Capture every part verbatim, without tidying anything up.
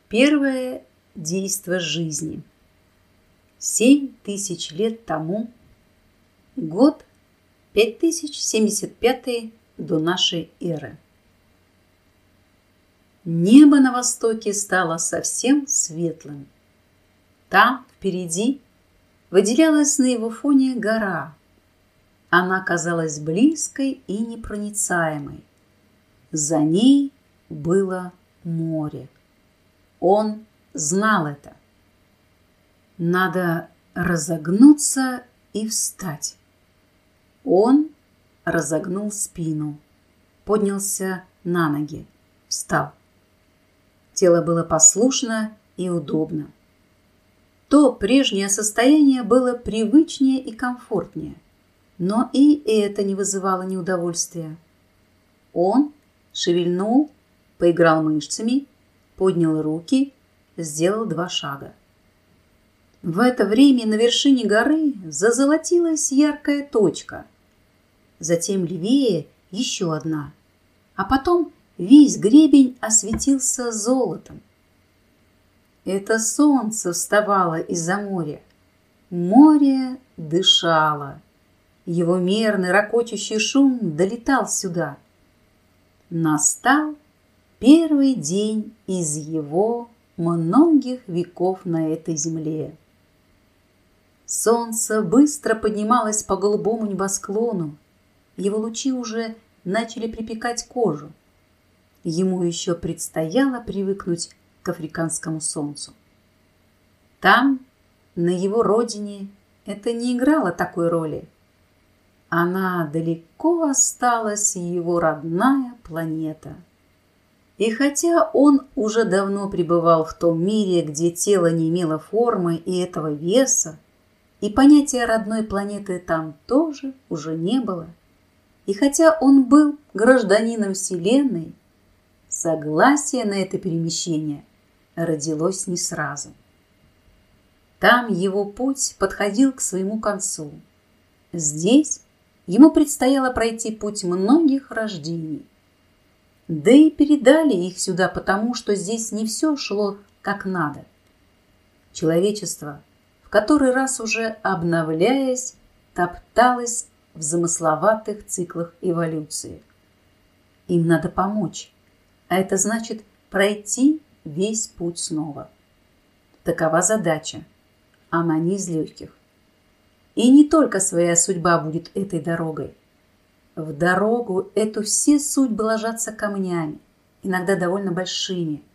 Первое действо жизни. Семь тысяч лет тому, год пять тысяч семьдесят пятый до нашей эры. Небо на востоке стало совсем светлым. Там, впереди, выделялась на его фоне гора. Она казалась близкой и непроницаемой. За ней было море. Он знал это. Надо разогнуться и встать. Он разогнул спину, поднялся на ноги, встал. Тело было послушно и удобно. То прежнее состояние было привычнее и комфортнее, но и это не вызывало неудовольствия. Он шевельнул, поиграл мышцами, поднял руки, сделал два шага. В это время на вершине горы зазолотилась яркая точка. Затем левее еще одна, а потом весь гребень осветился золотом. Это солнце вставало из-за моря. Море дышало. Его мерный ракочущий шум долетал сюда. Настал первый день из его многих веков на этой земле. Солнце быстро поднималось по голубому небосклону. Его лучи уже начали припекать кожу. Ему еще предстояло привыкнуть к африканскому солнцу. Там, на его родине, это не играло такой роли. Она далеко осталась, его родная планета. И хотя он уже давно пребывал в том мире, где тело не имело формы и этого веса, и понятия родной планеты там тоже уже не было, и хотя он был гражданином Вселенной, согласие на это перемещение родилось не сразу. Там его путь подходил к своему концу. Здесь ему предстояло пройти путь многих рождений. Да и передали их сюда, потому что здесь не все шло как надо. Человечество, в который раз уже обновляясь, топталось в замысловатых циклах эволюции. Им надо помочь, а это значит пройти весь путь снова. Такова задача, она не из легких. И не только своя судьба будет этой дорогой. В дорогу эту все судьбы ложатся камнями, иногда довольно большими.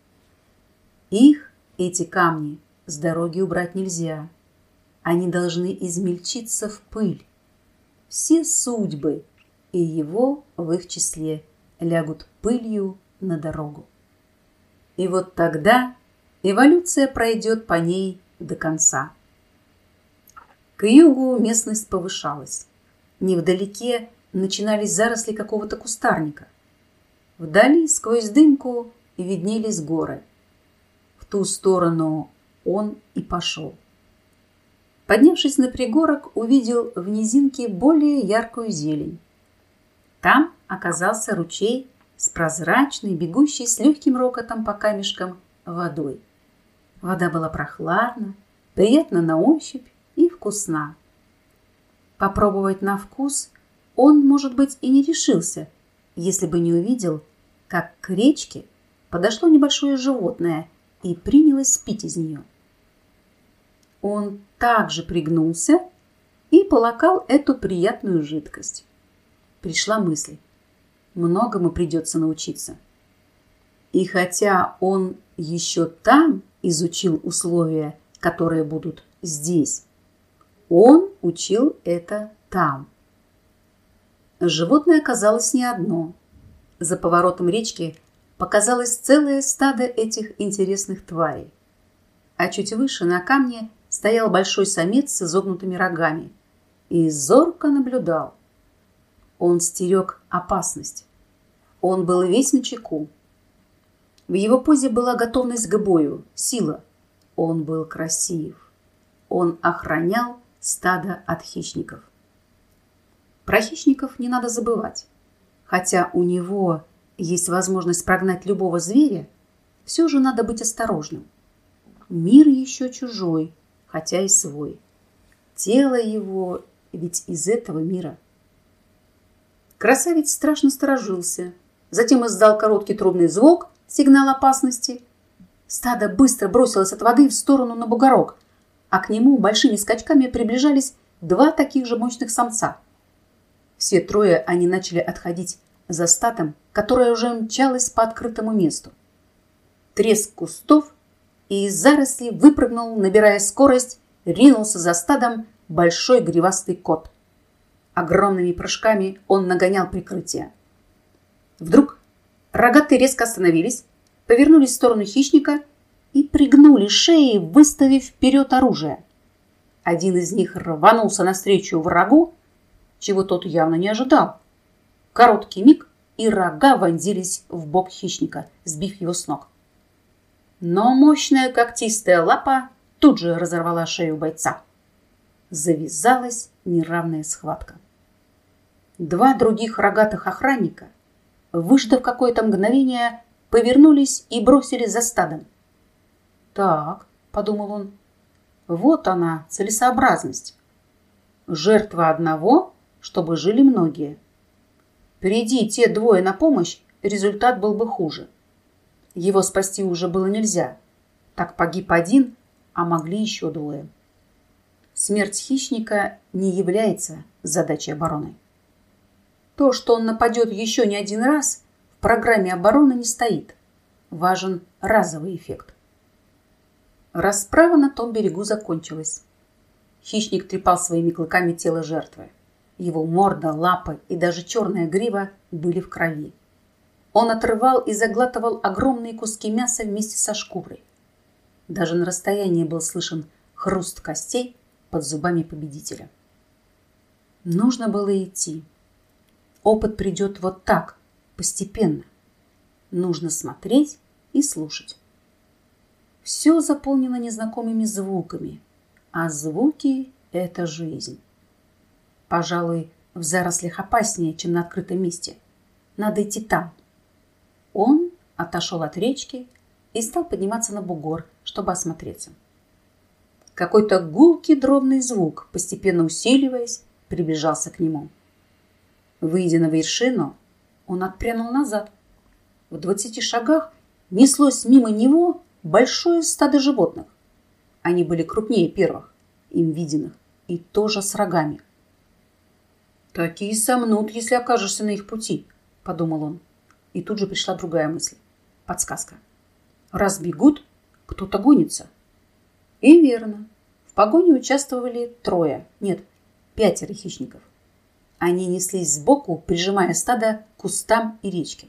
Их, эти камни, с дороги убрать нельзя. Они должны измельчиться в пыль. Все судьбы, и его в их числе, лягут пылью на дорогу. И вот тогда эволюция пройдет по ней до конца. К югу местность повышалась. Невдалеке начинались заросли какого-то кустарника. Вдали, сквозь дымку, виднелись горы. В ту сторону он и пошел. Поднявшись на пригорок, увидел в низинке более яркую зелень. Там оказался ручей с прозрачной, бегущей с легким рокотом по камешкам водой. Вода была прохладна, приятна на ощупь и вкусна. Попробовать на вкус он, может быть, и не решился, если бы не увидел, как к речке подошло небольшое животное и принялось пить из нее. Он также пригнулся и полакал эту приятную жидкость. Пришла мысль: многому придется научиться. И хотя он еще там изучил условия, которые будут здесь, он учил это там. Животное оказалось не одно. За поворотом речки показалось целое стадо этих интересных тварей. А чуть выше на камне стоял большой самец с изогнутыми рогами и зорко наблюдал. Он стерег опасность. Он был весь начеку. В его позе была готовность к бою, сила. Он был красив. Он охранял стадо от хищников. Про хищников не надо забывать. Хотя у него есть возможность прогнать любого зверя, все же надо быть осторожным. Мир еще чужой, хотя и свой. Тело его ведь из этого мира. Красавец страшно сторожился, затем издал короткий трубный звук, сигнал опасности. Стадо быстро бросилось от воды в сторону на бугорок, а к нему большими скачками приближались два таких же мощных самца. Все трое они начали отходить за стадом, которое уже мчалось по открытому месту. Треск кустов, и из зарослей выпрыгнул, набирая скорость, ринулся за стадом большой гривастый кот. Огромными прыжками он нагонял прикрытие. Вдруг рогатые резко остановились, повернулись в сторону хищника и пригнули шеи, выставив вперед оружие. Один из них рванулся навстречу врагу, чего тот явно не ожидал. Короткий миг, и рога вонзились в бок хищника, сбив его с ног. Но мощная когтистая лапа тут же разорвала шею бойца. Завязалась неравная схватка. Два других рогатых охранника, выждав какое-то мгновение, повернулись и бросились за стадом. «Так», — подумал он, — «вот она, целесообразность. Жертва одного, чтобы жили многие. Приди те двое на помощь, результат был бы хуже. Его спасти уже было нельзя. Так погиб один, а могли еще двое. Смерть хищника не является задачей обороны. То, что он нападет еще не один раз, в программе обороны не стоит. Важен разовый эффект». Расправа на том берегу закончилась. Хищник трепал своими клыками тело жертвы. Его морда, лапы и даже черная грива были в крови. Он отрывал и заглатывал огромные куски мяса вместе со шкурой. Даже на расстоянии был слышен хруст костей под зубами победителя. Нужно было идти. Опыт придет вот так, постепенно. Нужно смотреть и слушать. Все заполнено незнакомыми звуками, а звуки – это жизнь. Пожалуй, в зарослях опаснее, чем на открытом месте. Надо идти там. Он отошел от речки и стал подниматься на бугор, чтобы осмотреться. Какой-то гулкий дробный звук, постепенно усиливаясь, приближался к нему. Выйдя на вершину, он отпрянул назад. В двадцати шагах неслось мимо него большое стадо животных. Они были крупнее первых, им виденных, и тоже с рогами. «Такие сомнут, если окажешься на их пути», — подумал он. И тут же пришла другая мысль. Подсказка. Раз бегут, кто-то гонится. И верно. В погоне участвовали трое, нет, пятеро хищников. Они неслись сбоку, прижимая стадо к кустам и речке.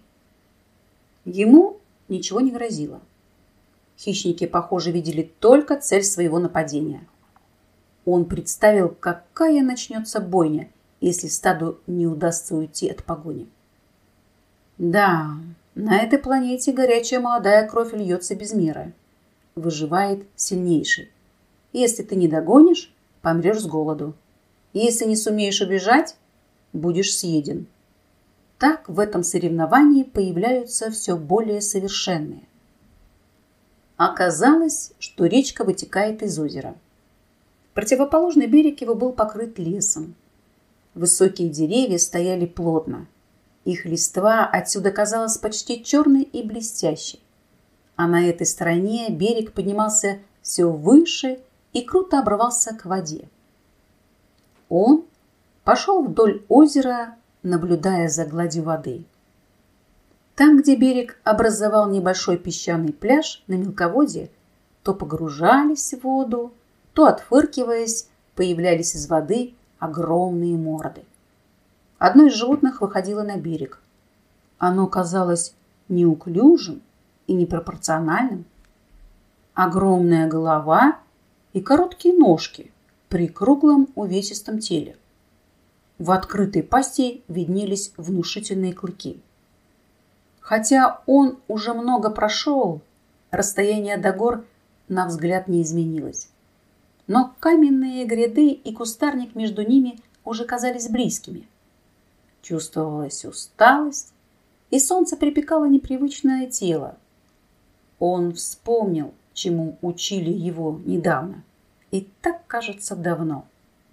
Ему ничего не грозило. Хищники, похоже, видели только цель своего нападения. Он представил, какая начнется бойня, если стаду не удастся уйти от погони. Да, на этой планете горячая молодая кровь льется без меры. Выживает сильнейший. Если ты не догонишь, помрешь с голоду. Если не сумеешь убежать, будешь съеден. Так в этом соревновании появляются все более совершенные. Оказалось, что речка вытекает из озера. Противоположный берег его был покрыт лесом. Высокие деревья стояли плотно. Их листва отсюда казалась почти черной и блестящей. А на этой стороне берег поднимался все выше и круто обрывался к воде. Он пошел вдоль озера, наблюдая за гладью воды. Там, где берег образовал небольшой песчаный пляж на мелководье, то погружались в воду, то, отфыркиваясь, появлялись из воды огромные морды. Одно из животных выходило на берег. Оно казалось неуклюжим и непропорциональным. Огромная голова и короткие ножки при круглом увесистом теле. В открытой пасти виднелись внушительные клыки. Хотя он уже много прошел, расстояние до гор на взгляд не изменилось. Но каменные гряды и кустарник между ними уже казались близкими. Чувствовалась усталость, и солнце припекало непривычное тело. Он вспомнил, чему учили его недавно. И так, кажется, давно.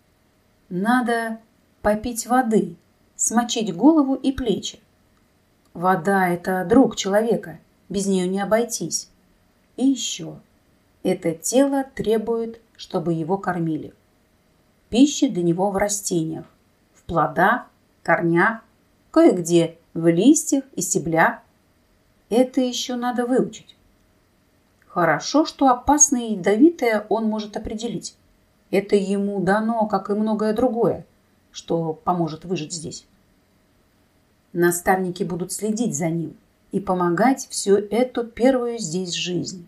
Надо попить воды, смочить голову и плечи. Вода – это друг человека, без нее не обойтись. И еще. Это тело требует, чтобы его кормили. Пища для него в растениях, в плодах, корнях, кое-где в листьях и стеблях. Это еще надо выучить. Хорошо, что опасное и ядовитое он может определить. Это ему дано, как и многое другое, что поможет выжить здесь. Наставники будут следить за ним и помогать всю эту первую здесь жизнь.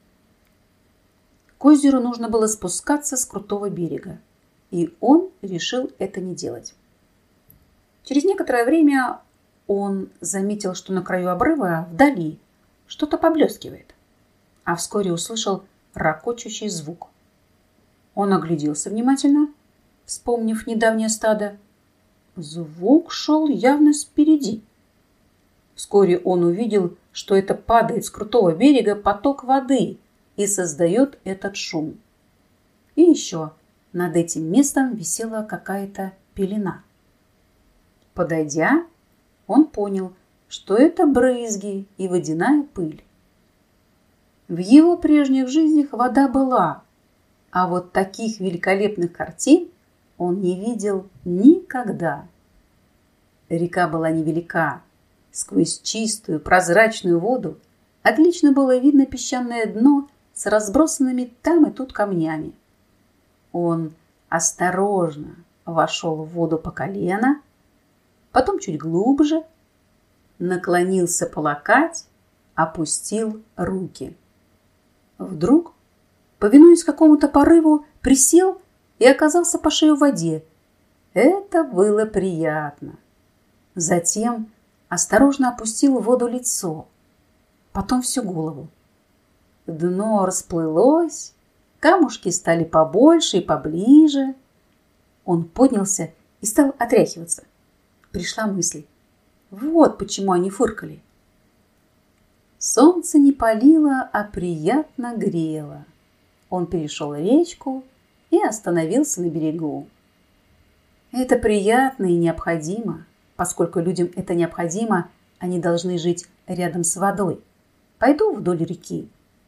К озеру нужно было спускаться с крутого берега, и он решил это не делать. Через некоторое время он заметил, что на краю обрыва вдали что-то поблескивает, а вскоре услышал ракочущий звук. Он огляделся внимательно, вспомнив недавнее стадо. Звук шел явно спереди. Вскоре он увидел, что это падает с крутого берега поток воды и создает этот шум. И еще над этим местом висела какая-то пелена. Подойдя, он понял, что это брызги и водяная пыль. В его прежних жизнях вода была, а вот таких великолепных картин он не видел никогда. Река была невелика. Сквозь чистую прозрачную воду отлично было видно песчаное дно с разбросанными там и тут камнями. Он осторожно вошел в воду по колено, потом чуть глубже, наклонился по локоть, опустил руки. Вдруг, повинуясь какому-то порыву, присел и оказался по шею в воде. Это было приятно. Затем осторожно опустил в воду лицо, потом всю голову. Дно расплылось, камушки стали побольше и поближе. Он поднялся и стал отряхиваться. Пришла мысль. Вот почему они фыркали. Солнце не палило, а приятно грело. Он перешел речку и остановился на берегу. Это приятно и необходимо. Поскольку людям это необходимо, они должны жить рядом с водой. Пойду вдоль реки.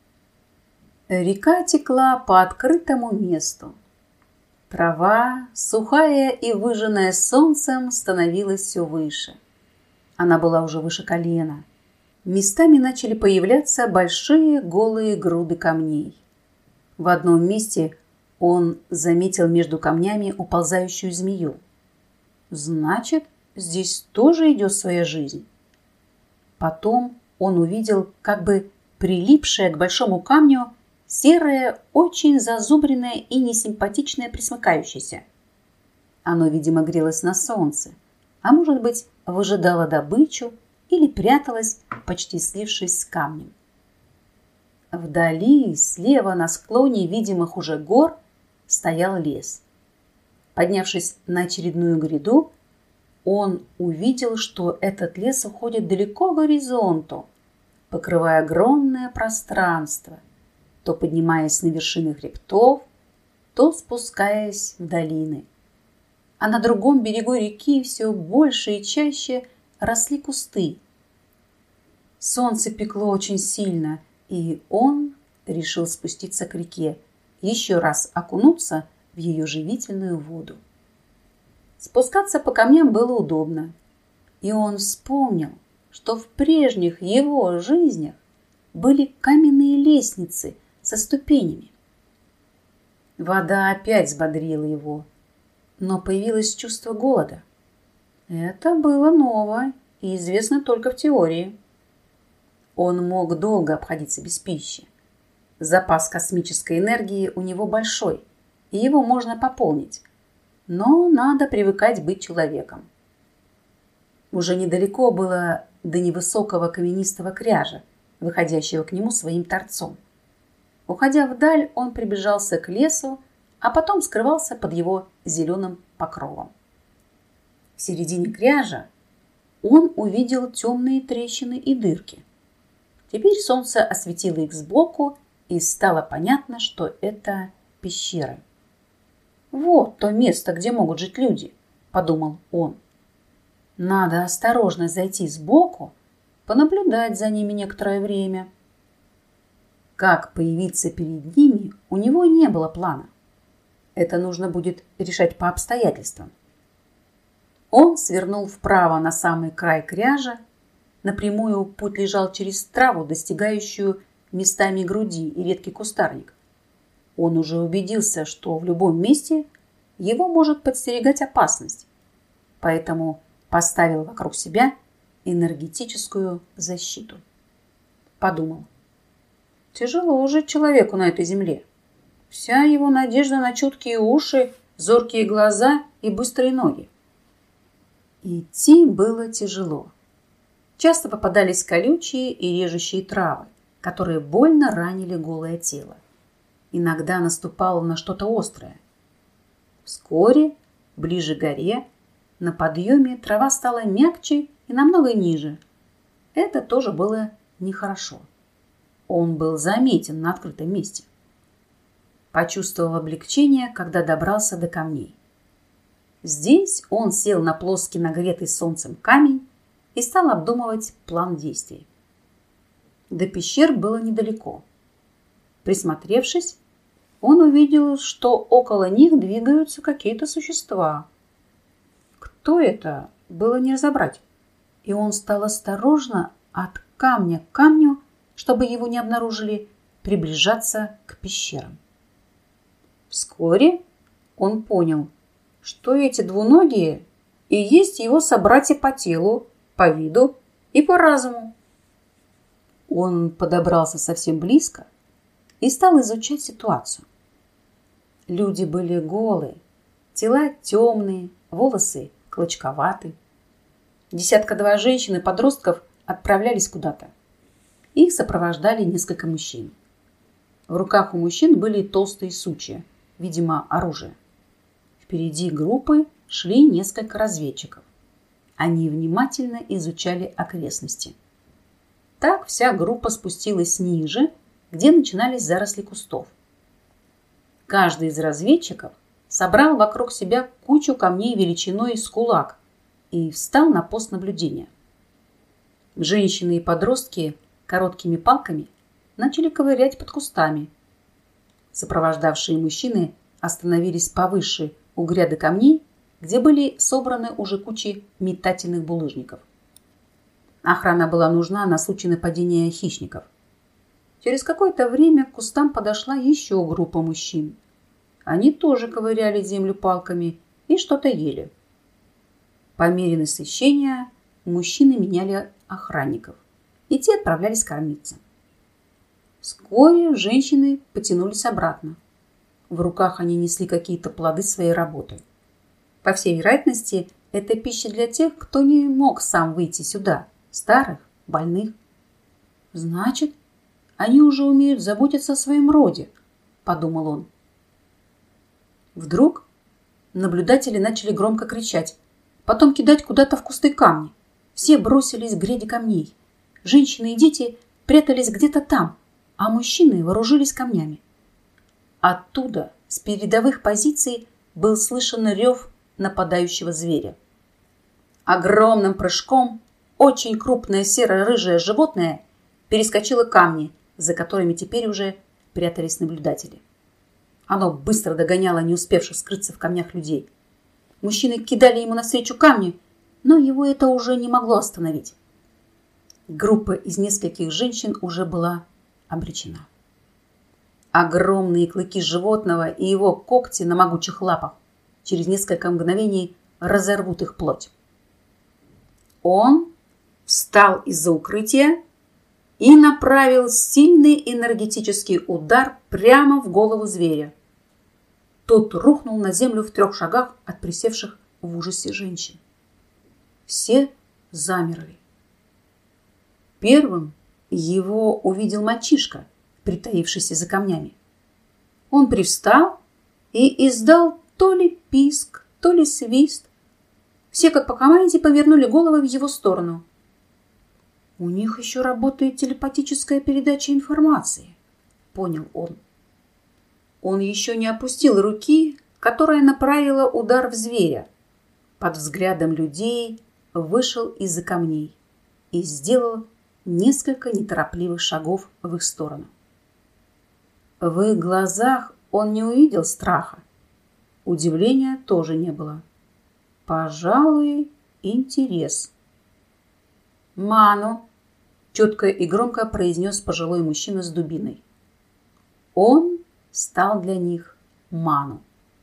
Река текла по открытому месту. Трава, сухая и выжженная солнцем, становилась все выше. Она была уже выше колена. Местами начали появляться большие голые груды камней. В одном месте он заметил между камнями уползающую змею. Значит, здесь тоже идет своя жизнь. Потом он увидел как бы прилипшее к большому камню серое, очень зазубренное и несимпатичное пресмыкающееся. Оно, видимо, грелось на солнце, а может быть, выжидало добычу или пряталось, почти слившись с камнем. Вдали, слева на склоне видимых уже гор, стоял лес. Поднявшись на очередную гряду, он увидел, что этот лес уходит далеко к горизонту, покрывая огромное пространство, то поднимаясь на вершины хребтов, то спускаясь в долины. А на другом берегу реки все больше и чаще росли кусты. Солнце пекло очень сильно, и он решил спуститься к реке, еще раз окунуться в ее живительную воду. Спускаться по камням было удобно, и он вспомнил, что в прежних его жизнях были каменные лестницы со ступенями. Вода опять взбодрила его, но появилось чувство голода. Это было ново и известно только в теории. Он мог долго обходиться без пищи. Запас космической энергии у него большой, и его можно пополнить. Но надо привыкать быть человеком. Уже недалеко было до невысокого каменистого кряжа, выходящего к нему своим торцом. Уходя вдаль, он приближался к лесу, а потом скрывался под его зеленым покровом. В середине кряжа он увидел темные трещины и дырки. Теперь солнце осветило их сбоку, и стало понятно, что это пещеры. «Вот то место, где могут жить люди», – подумал он. «Надо осторожно зайти сбоку, понаблюдать за ними некоторое время». Как появиться перед ними, у него не было плана. Это нужно будет решать по обстоятельствам. Он свернул вправо на самый край кряжа. Напрямую путь лежал через траву, достигающую местами груди и редкий кустарник. Он уже убедился, что в любом месте его может подстерегать опасность, поэтому поставил вокруг себя энергетическую защиту. Подумал: тяжело жить человеку на этой земле. Вся его надежда на чуткие уши, зоркие глаза и быстрые ноги. Идти было тяжело. Часто попадались колючие и режущие травы, которые больно ранили голое тело. Иногда наступало на что-то острое. Вскоре, ближе к горе, на подъеме трава стала мягче и намного ниже. Это тоже было нехорошо. Он был заметен на открытом месте. Почувствовал облегчение, когда добрался до камней. Здесь он сел на плоский нагретый солнцем камень и стал обдумывать план действий. До пещер было недалеко. Присмотревшись, он увидел, что около них двигаются какие-то существа. Кто это, было не разобрать, и он стал осторожно от камня к камню, чтобы его не обнаружили, приближаться к пещерам. Вскоре он понял, что эти двуногие и есть его собратья по телу, по виду и по разуму. Он подобрался совсем близко и стал изучать ситуацию. Люди были голые, тела темные, волосы клочковаты. Десятка-два женщин и подростков отправлялись куда-то. Их сопровождали несколько мужчин. В руках у мужчин были толстые сучья, видимо, оружие. Впереди группы шли несколько разведчиков. Они внимательно изучали окрестности. Так вся группа спустилась ниже, где начинались заросли кустов. Каждый из разведчиков собрал вокруг себя кучу камней величиной с кулак и встал на пост наблюдения. Женщины и подростки короткими палками начали ковырять под кустами. Сопровождавшие мужчины остановились повыше у гряды камней, где были собраны уже кучи метательных булыжников. Охрана была нужна на случай нападения хищников. Через какое-то время к кустам подошла еще группа мужчин. Они тоже ковыряли землю палками и что-то ели. По мере насыщения мужчины меняли охранников, и те отправлялись кормиться. Вскоре женщины потянулись обратно. В руках они несли какие-то плоды своей работы. По всей вероятности, это пища для тех, кто не мог сам выйти сюда, старых, больных. Значит, они уже умеют заботиться о своем роде, подумал он. Вдруг наблюдатели начали громко кричать, потом кидать куда-то в кусты камни. Все бросились к гряде камней. Женщины и дети прятались где-то там, а мужчины вооружились камнями. Оттуда, с передовых позиций, был слышен рев нападающего зверя. Огромным прыжком очень крупное серо-рыжее животное перескочило камни, за которыми теперь уже прятались наблюдатели. Оно быстро догоняло не успевших скрыться в камнях людей. Мужчины кидали ему навстречу камни, но его это уже не могло остановить. Группа из нескольких женщин уже была обречена. Огромные клыки животного и его когти на могучих лапах через несколько мгновений разорвут их плоть. Он встал из-за укрытия и направил сильный энергетический удар прямо в голову зверя. Тот рухнул на землю в трех шагах от присевших в ужасе женщин. Все замерли. Первым его увидел мальчишка, притаившийся за камнями. Он привстал и издал то ли писк, то ли свист. Все, как по команде, повернули головы в его сторону. У них еще работает телепатическая передача информации, понял он. Он еще не опустил руки, которая направила удар в зверя. Под взглядом людей вышел из-за камней и сделал несколько неторопливых шагов в их сторону. В их глазах он не увидел страха. Удивления тоже не было. Пожалуй, интерес. «Ману!» – четко и громко произнес пожилой мужчина с дубиной. Он стал для них Ману.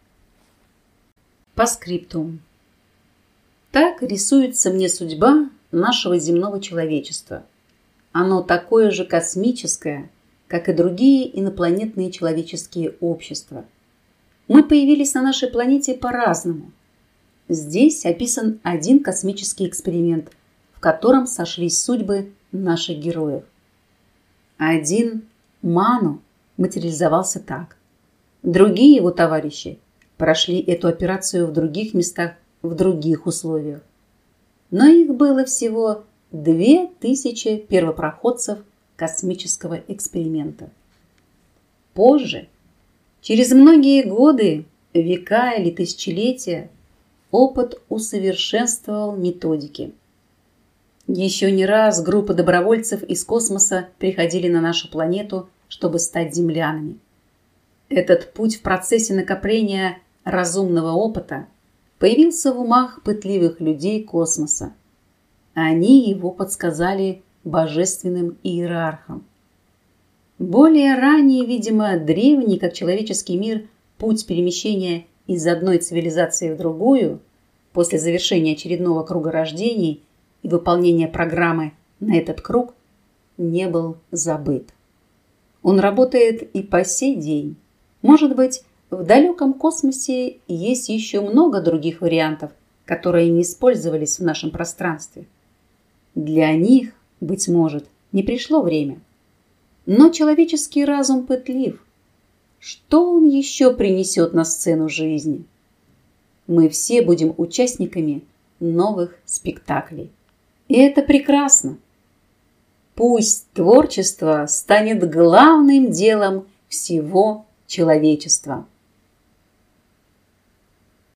По скриптум. Так рисуется мне судьба нашего земного человечества. Оно такое же космическое, как и другие инопланетные человеческие общества. Мы появились на нашей планете по-разному. Здесь описан один космический эксперимент, в котором сошлись судьбы наших героев. Один Ману материализовался так. Другие его товарищи прошли эту операцию в других местах, в других условиях. Но их было всего две тысячи первопроходцев космического эксперимента. Позже, через многие годы, века или тысячелетия, опыт усовершенствовал методики. Еще не раз группы добровольцев из космоса приходили на нашу планету, чтобы стать землянами. Этот путь в процессе накопления разумного опыта появился в умах пытливых людей космоса. Они его подсказали божественным иерархам. Более ранее, видимо, древний, как человеческий мир, путь перемещения из одной цивилизации в другую, после завершения очередного круга рождений и выполнения программы на этот круг, не был забыт. Он работает и по сей день. Может быть, в далеком космосе есть еще много других вариантов, которые не использовались в нашем пространстве. Для них, быть может, не пришло время. Но человеческий разум пытлив. Что он еще принесет на сцену жизни? Мы все будем участниками новых спектаклей. И это прекрасно. Пусть творчество станет главным делом всего человечества.